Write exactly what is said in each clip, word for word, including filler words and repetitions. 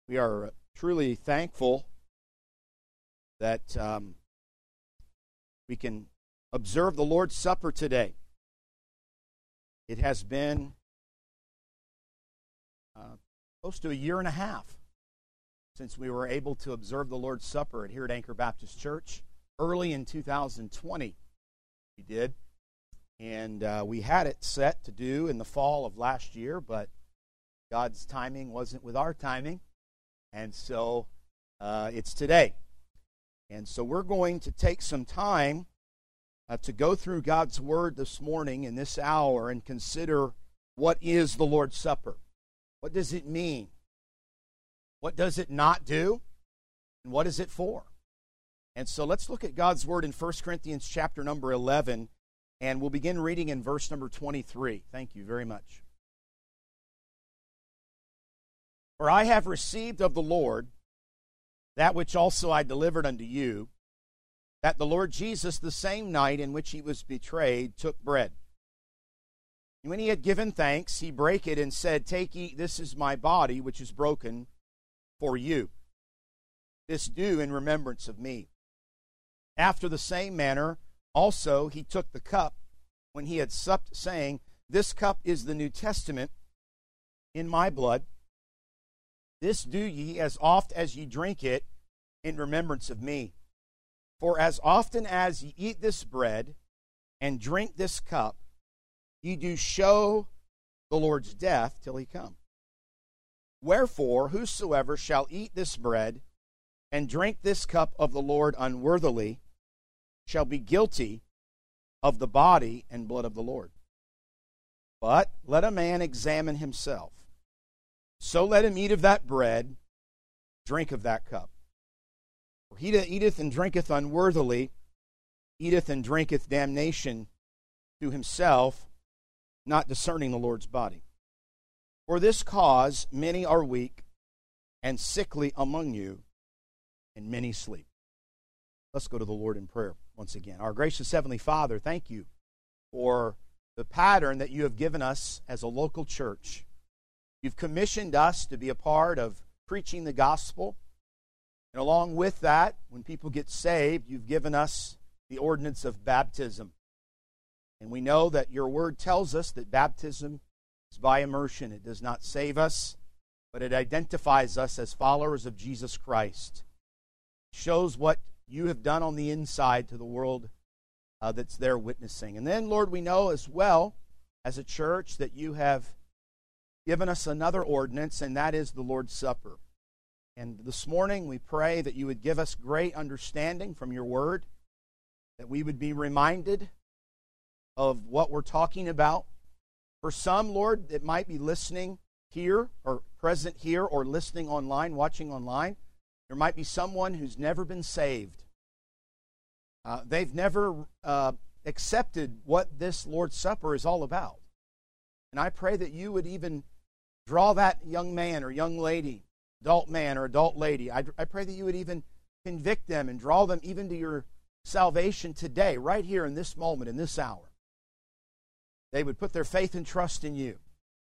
We are truly thankful that um, we can observe the Lord's Supper today. It has been uh, close to a year and a half since we were able to observe the Lord's Supper here at Anchor Baptist Church. Early in two thousand twenty, we did. And uh, we had it set to do in the fall of last year, but God's timing wasn't with our timing. And so uh, it's today. And so we're going to take some time uh, to go through God's Word this morning in this hour and consider what is the Lord's Supper. What does it mean? What does it not do? And what is it for? And so let's look at God's Word in First Corinthians chapter number eleven, and we'll begin reading in verse number twenty-three. Thank you very much. For I have received of the Lord that which also I delivered unto you, that the Lord Jesus, the same night in which he was betrayed, took bread. And when he had given thanks, he brake it and said, Take, eat, this is my body, which is broken for you. This do in remembrance of me. After the same manner also he took the cup when he had supped, saying, This cup is the New Testament in my blood. This do ye as oft as ye drink it in remembrance of me. For as often as ye eat this bread and drink this cup, ye do show the Lord's death till he come. Wherefore, whosoever shall eat this bread and drink this cup of the Lord unworthily shall be guilty of the body and blood of the Lord. But let a man examine himself. So let him eat of that bread, drink of that cup. For he that eateth and drinketh unworthily eateth and drinketh damnation to himself, not discerning the Lord's body. For this cause many are weak and sickly among you, and many sleep. Let's go to the Lord in prayer once again. Our gracious Heavenly Father, thank you for the pattern that you have given us as a local church. You've commissioned us to be a part of preaching the gospel. And along with that, when people get saved, you've given us the ordinance of baptism. And we know that your word tells us that baptism is by immersion. It does not save us, but it identifies us as followers of Jesus Christ. It shows what you have done on the inside to the world uh, that's there witnessing. And then, Lord, we know as well as a church that you have given us another ordinance, and that is the Lord's Supper. And this morning we pray that you would give us great understanding from your word, that we would be reminded of what we're talking about. For some, Lord, that might be listening here or present here or listening online, watching online, there might be someone who's never been saved. Uh, they've never uh, accepted what this Lord's Supper is all about. And I pray that you would even draw that young man or young lady, adult man or adult lady. I, I pray that you would even convict them and draw them even to your salvation today, right here in this moment, in this hour. They would put their faith and trust in you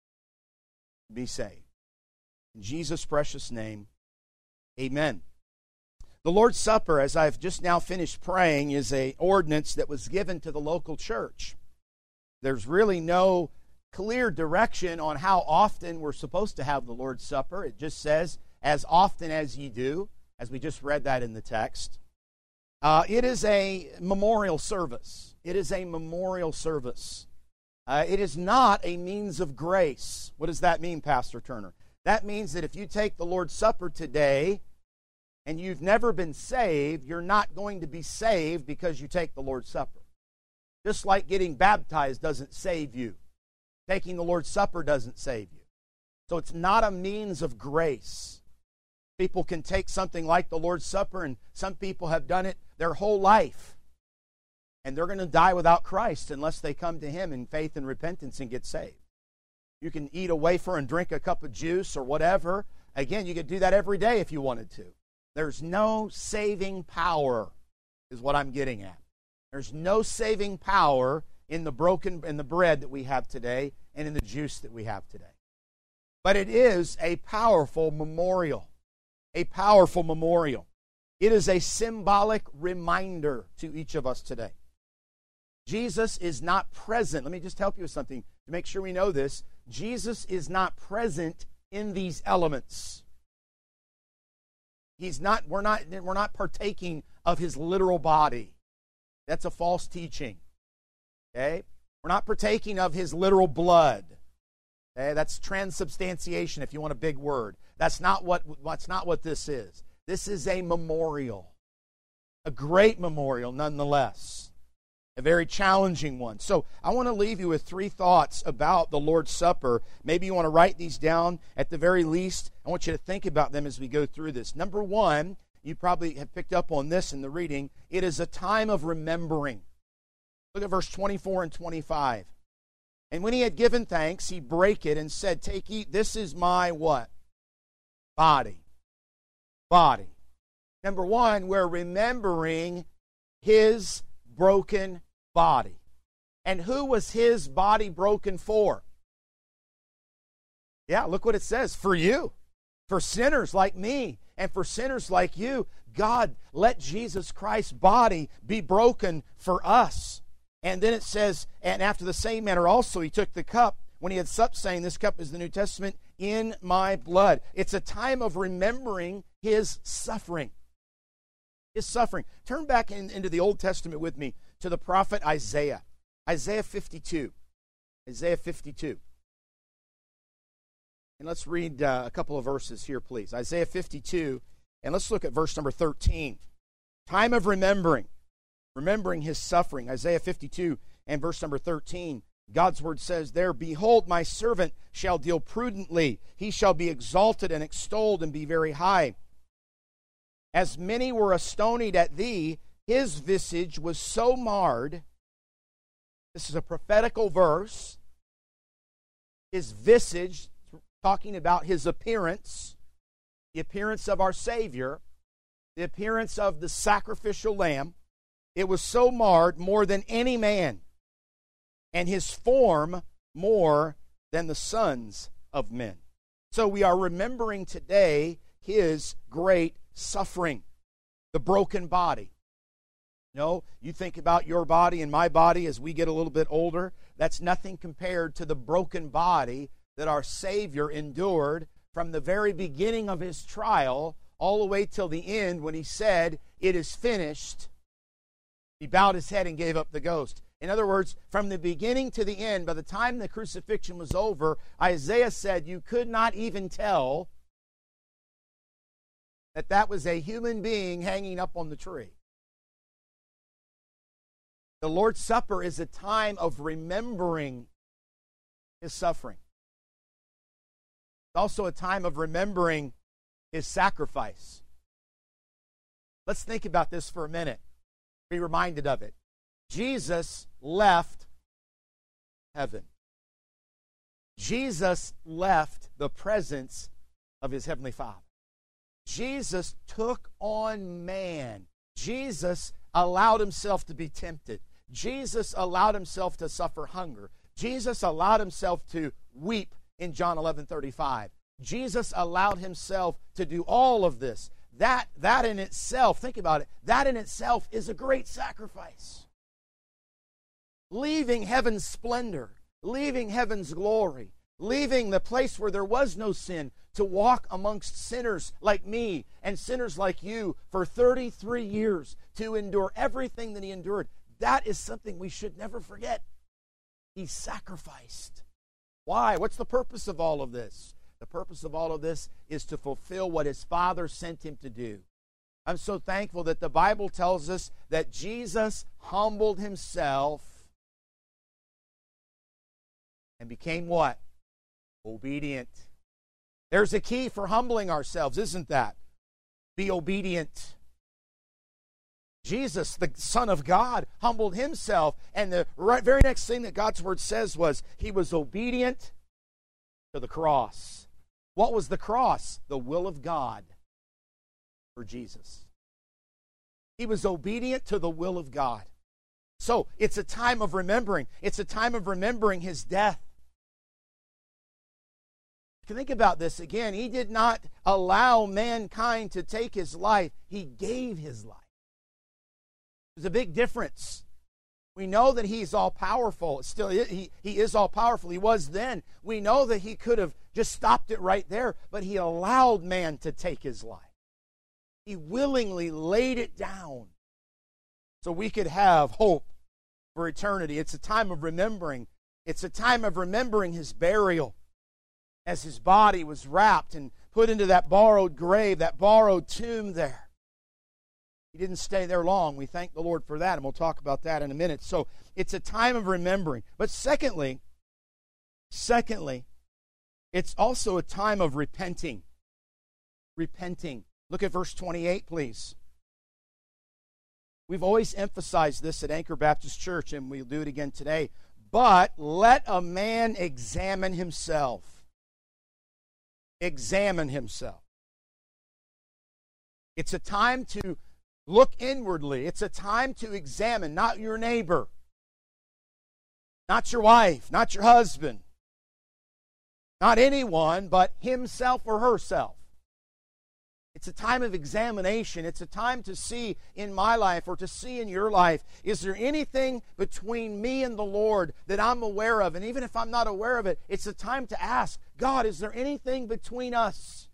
and be saved. In Jesus' precious name, amen. The Lord's Supper, as I've just now finished praying, is an ordinance that was given to the local church. There's really no clear direction on how often we're supposed to have the Lord's Supper. It just says, as often as ye do, as we just read that in the text. Uh, it is a memorial service. It is a memorial service. Uh, it is not a means of grace. What does that mean, Pastor Turner? That means that if you take the Lord's Supper today and you've never been saved, you're not going to be saved because you take the Lord's Supper. Just like getting baptized doesn't save you. Taking the Lord's Supper doesn't save you. So it's not a means of grace. People can take something like the Lord's Supper, and some people have done it their whole life. And they're going to die without Christ unless they come to Him in faith and repentance and get saved. You can eat a wafer and drink a cup of juice or whatever. Again, you could do that every day if you wanted to. There's no saving power, is what I'm getting at. There's no saving power in the broken in the bread that we have today and in the juice that we have today. But it is a powerful memorial. a powerful memorial. It is a symbolic reminder to each of us today. Jesus is not present. Let me just help you with something to make sure we know this. Jesus is not present in these elements. He's not, we're not, we're not partaking of his literal body. That's a false teaching. Okay? We're not partaking of his literal blood. Okay? That's transubstantiation, if you want a big word. That's not what, that's not what this is. This is a memorial. A great memorial, nonetheless. A very challenging one. So I want to leave you with three thoughts about the Lord's Supper. Maybe you want to write these down. At the very least, I want you to think about them as we go through this. Number one, you probably have picked up on this in the reading. It is a time of remembering. Look at verse twenty-four and twenty-five. And when he had given thanks, he brake it and said, "Take, eat, this is my" what? Body. Body. Number one, we're remembering his broken body. And who was his body broken for? Yeah, look what it says. For you. For sinners like me. And for sinners like you. God let Jesus Christ's body be broken for us. And then it says, and after the same manner also he took the cup when he had supped, saying, "This cup is the New Testament in my blood." It's a time of remembering his suffering. His suffering. Turn back in, into the Old Testament with me to the prophet Isaiah. Isaiah fifty-two. Isaiah fifty-two. And let's read uh, a couple of verses here, please. Isaiah fifty-two, and let's look at verse number thirteen. Time of remembering. Remembering his suffering. Isaiah fifty-two and verse number thirteen. God's word says there, "Behold, my servant shall deal prudently. He shall be exalted and extolled and be very high. As many were astonied at thee, his visage was so marred." This is a prophetical verse. His visage, talking about his appearance, the appearance of our Savior, the appearance of the sacrificial lamb. It was so marred more than any man, and his form more than the sons of men. So we are remembering today his great suffering, the broken body. No, you think about your body and my body as we get a little bit older. That's nothing compared to the broken body that our Savior endured from the very beginning of his trial all the way till the end when he said, "It is finished." He bowed his head and gave up the ghost. In other words, from the beginning to the end, by the time the crucifixion was over, Isaiah said you could not even tell that that was a human being hanging up on the tree. The Lord's Supper is a time of remembering his suffering. It's also a time of remembering his sacrifice. Let's think about this for a minute. Be reminded of it. Jesus left heaven. Jesus left the presence of his heavenly Father. Jesus took on man. Jesus allowed himself to be tempted. Jesus allowed himself to suffer hunger. Jesus allowed himself to weep in John eleven thirty-five. Jesus allowed himself to do all of this. That, that in itself, think about it, that in itself is a great sacrifice. Leaving heaven's splendor, leaving heaven's glory, leaving the place where there was no sin to walk amongst sinners like me and sinners like you for thirty-three years, to endure everything that he endured. That is something we should never forget. He sacrificed. Why? What's the purpose of all of this? The purpose of all of this is to fulfill what his Father sent him to do. I'm so thankful that the Bible tells us that Jesus humbled himself and became what? Obedient. There's a key for humbling ourselves, isn't that? Be obedient. Jesus, the Son of God, humbled himself, and the right, very next thing that God's Word says was he was obedient to the cross. What was the cross? The will of God for Jesus. He was obedient to the will of God. So it's a time of remembering. It's a time of remembering his death. Think about this again. He did not allow mankind to take his life. He gave his life. There's a big difference. We know that he's all-powerful. Still, he, he is all-powerful. He was then. We know that he could have just stopped it right there, but he allowed man to take his life. He willingly laid it down so we could have hope for eternity. It's a time of remembering. It's a time of remembering his burial as his body was wrapped and put into that borrowed grave, that borrowed tomb there. He didn't stay there long. We thank the Lord for that, and we'll talk about that in a minute. So it's a time of remembering. But secondly, secondly, it's also a time of repenting. Repenting. Look at verse twenty-eight, please. We've always emphasized this at Anchor Baptist Church, and we'll do it again today. But let a man examine himself. Examine himself. It's a time to look inwardly. It's a time to examine, not your neighbor, not your wife, not your husband, not anyone, but himself or herself. It's a time of examination. It's a time to see in my life or to see in your life, is there anything between me and the Lord that I'm aware of? And even if I'm not aware of it, it's a time to ask, God, is there anything between us?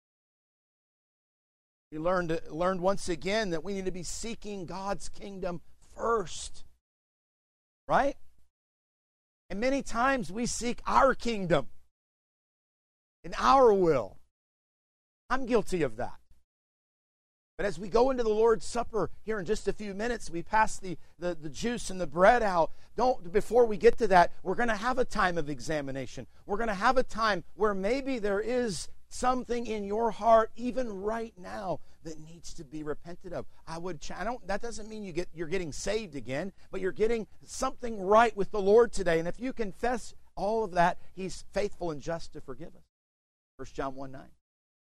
We learned, learned once again that we need to be seeking God's kingdom first. Right? And many times we seek our kingdom and our will. I'm guilty of that. But as we go into the Lord's Supper here in just a few minutes, we pass the, the, the juice and the bread out. Don't, before we get to that, we're going to have a time of examination. We're going to have a time where maybe there is something in your heart, even right now, that needs to be repented of. I would. I don't. That doesn't mean you get. You're getting saved again, but you're getting something right with the Lord today. And if you confess all of that, He's faithful and just to forgive us. First John one nine.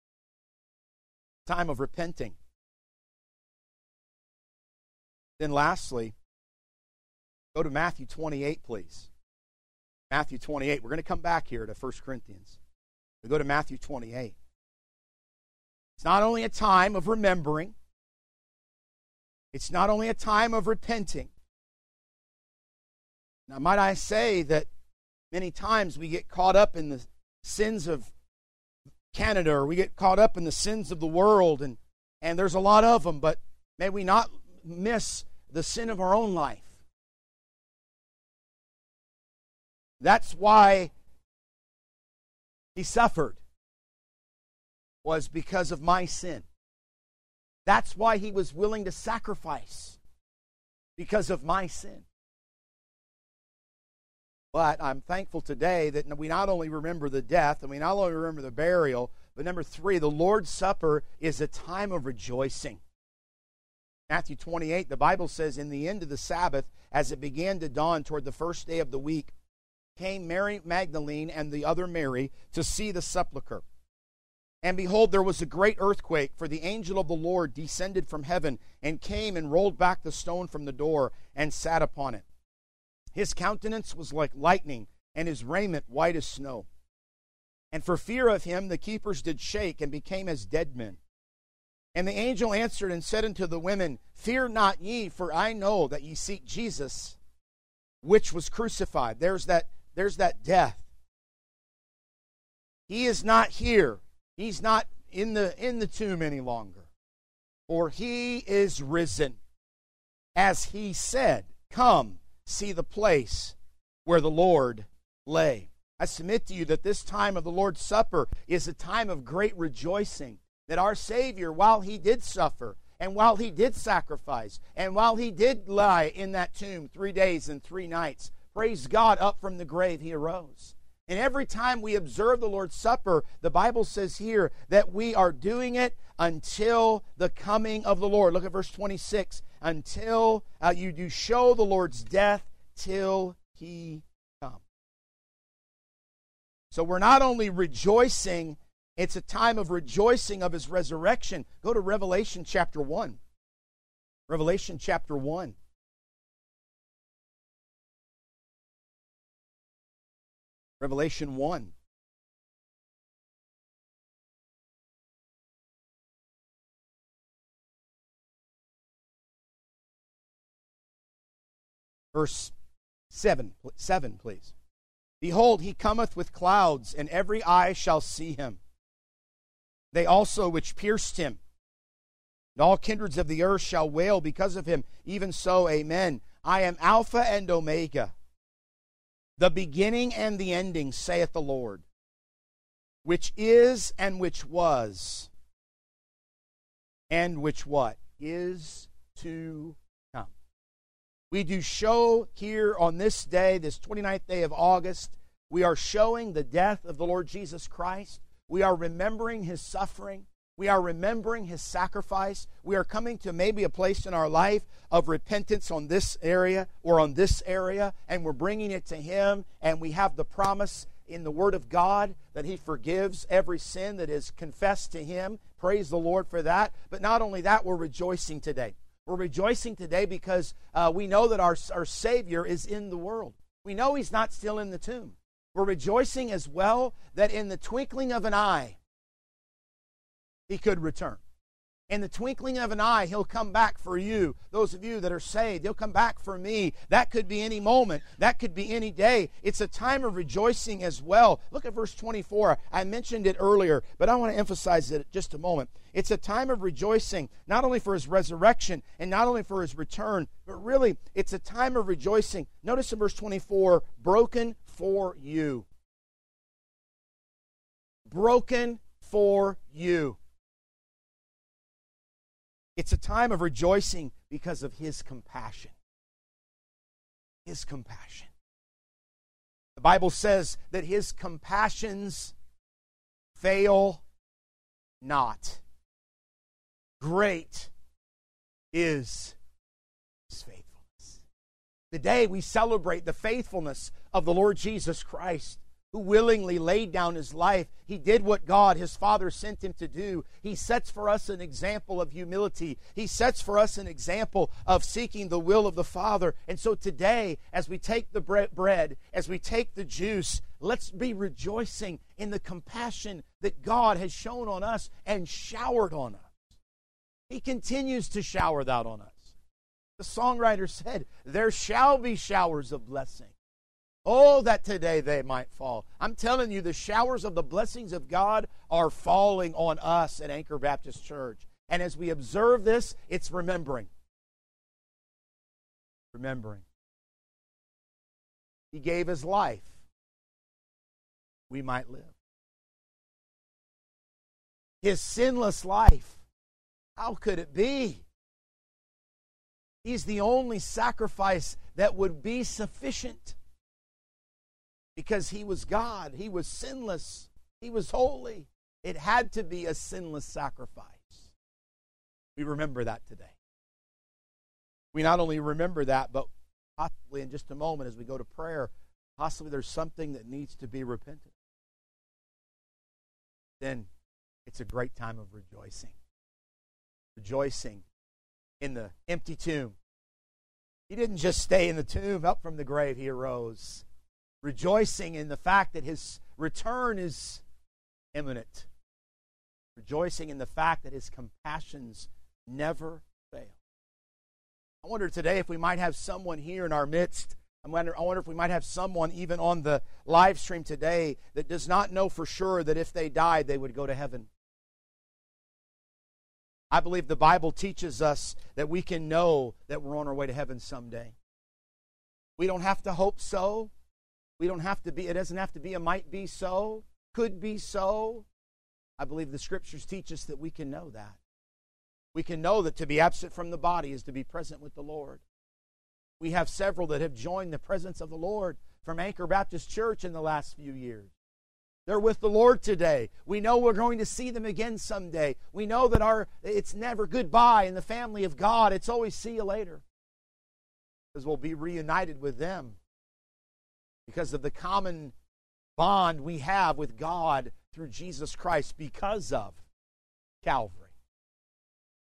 Time of repenting. Then, lastly, go to Matthew twenty-eight, please. Matthew twenty-eight. We're going to come back here to First Corinthians. We go to Matthew twenty-eight. It's not only a time of remembering, it's not only a time of repenting. Now, might I say that many times we get caught up in the sins of Canada, or we get caught up in the sins of the world, and, and there's a lot of them, but may we not miss the sin of our own life. That's why He suffered, was because of my sin. That's why He was willing to sacrifice, because of my sin. But I'm thankful today that we not only remember the death, and we not only remember the burial, but number three, the Lord's Supper is a time of rejoicing. Matthew twenty-eight, the Bible says, in the end of the Sabbath, as it began to dawn toward the first day of the week, came Mary Magdalene and the other Mary to see the sepulchre. And behold, there was a great earthquake, for the angel of the Lord descended from heaven and came and rolled back the stone from the door and sat upon it. His countenance was like lightning, and his raiment white as snow. And for fear of him the keepers did shake and became as dead men. And the angel answered and said unto the women, Fear not ye, for I know that ye seek Jesus, which was crucified. There's that, there's that death. He is not here. He's not in the, in the tomb any longer. For he is risen. As he said, Come, see the place where the Lord lay. I submit to you that this time of the Lord's Supper is a time of great rejoicing, that our Savior, while He did suffer, and while He did sacrifice, and while He did lie in that tomb three days and three nights, praise God, up from the grave He arose. And every time we observe the Lord's Supper, the Bible says here that we are doing it until the coming of the Lord. Look at verse twenty-six. Until uh, you do show the Lord's death till He come. So we're not only rejoicing, it's a time of rejoicing of His resurrection. Go to Revelation chapter one. Revelation chapter one. Revelation one. Verse seven, seven, please. Behold, he cometh with clouds, and every eye shall see him. They also which pierced him, and all kindreds of the earth shall wail because of him. Even so, amen. I am Alpha and Omega, the beginning and the ending, saith the Lord, which is and which was, and which what? Is to come. We do show here on this day, this twenty-ninth day of August, we are showing the death of the Lord Jesus Christ. We are remembering his suffering. We are remembering his sacrifice. We are coming to maybe a place in our life of repentance on this area or on this area, and we're bringing it to him, and we have the promise in the Word of God that he forgives every sin that is confessed to him. Praise the Lord for that. But not only that, we're rejoicing today. We're rejoicing today because uh, we know that our, our Savior is in the world. We know he's not still in the tomb. We're rejoicing as well that in the twinkling of an eye, he could return. In the twinkling of an eye, he'll come back for you. Those of you that are saved, he'll come back for me. That could be any moment. That could be any day. It's a time of rejoicing as well. Look at verse twenty-four. I mentioned it earlier, but I want to emphasize it just a moment. It's a time of rejoicing, not only for his resurrection and not only for his return, but really it's a time of rejoicing. Notice in verse twenty-four, broken for you. Broken for you. It's a time of rejoicing because of his compassion. His compassion. The Bible says that his compassions fail not. Great is his faithfulness. Today we celebrate the faithfulness of the Lord Jesus Christ, who willingly laid down his life. He did what God, his Father, sent him to do. He sets for us an example of humility. He sets for us an example of seeking the will of the Father. And so today, as we take the bread, as we take the juice, let's be rejoicing in the compassion that God has shown on us and showered on us. He continues to shower that on us. The songwriter said, there shall be showers of blessing. Oh, that today they might fall. I'm telling you, the showers of the blessings of God are falling on us at Anchor Baptist Church. And as we observe this, it's remembering. Remembering. He gave his life. We might live. His sinless life. How could it be? He's the only sacrifice that would be sufficient. Because he was God. He was sinless. He was holy. It had to be a sinless sacrifice. We remember that today. We not only remember that, but possibly in just a moment as we go to prayer, possibly there's something that needs to be repented. Then it's a great time of rejoicing. Rejoicing in the empty tomb. He didn't just stay in the tomb. Up from the grave he arose. Rejoicing in the fact that his return is imminent. Rejoicing in the fact that his compassions never fail. I wonder today if we might have someone here in our midst. I wonder, I wonder if we might have someone even on the live stream today that does not know for sure that if they died, they would go to heaven. I believe the Bible teaches us that we can know that we're on our way to heaven someday. We don't have to hope so. We don't have to be, it doesn't have to be a might be so, could be so. I believe the Scriptures teach us that we can know that. We can know that to be absent from the body is to be present with the Lord. We have several that have joined the presence of the Lord from Anchor Baptist Church in the last few years. They're with the Lord today. We know we're going to see them again someday. We know that our it's never goodbye in the family of God. It's always see you later. Because we'll be reunited with them. Because of the common bond we have with God through Jesus Christ because of Calvary.